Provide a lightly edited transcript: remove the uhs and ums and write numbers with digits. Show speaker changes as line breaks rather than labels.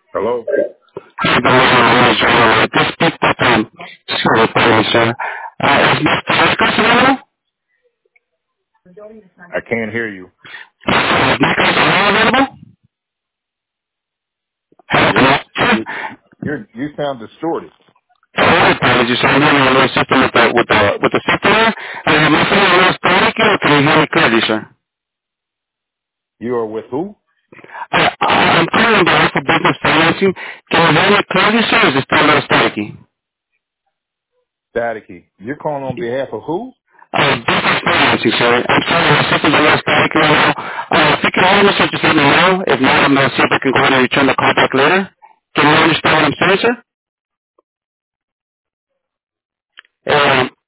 Hello?
This speak with sorry, please, sir. Is Mr. Marcos available?
I can't hear you.
Is Marcos available?
You're,
Hello?
you sound distorted.
Sorry, apologies. I'm having a little system with the software. Am I saying a little static or can you hear me clearly, sir?
You are with who?
I'm calling on behalf of business financing. Can you hear me clearly, sir, or is it still a little staticky?
Staticky. You're calling on behalf of who?
Business financing, sir. I'm sorry, the system's a little static right now. If you can hold me, sir, just let me know. If not, I'm going to see if I can go ahead and return the call back later. Can you understand what I'm saying, sir?